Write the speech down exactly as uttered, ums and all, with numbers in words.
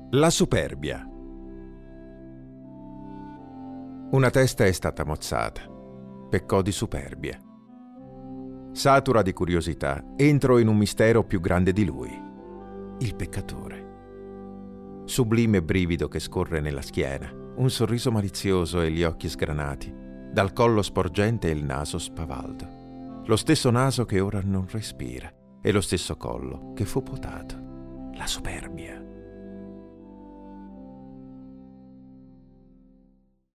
La superbia. Una testa è stata mozzata. Peccò di superbia. Satura di curiosità, entrò in un mistero più grande di lui, il peccatore. Sublime brivido che scorre nella schiena, un sorriso malizioso e gli occhi sgranati, dal collo sporgente e il naso spavaldo. Lo stesso naso che ora non respira e lo stesso collo che fu potato. La superbia.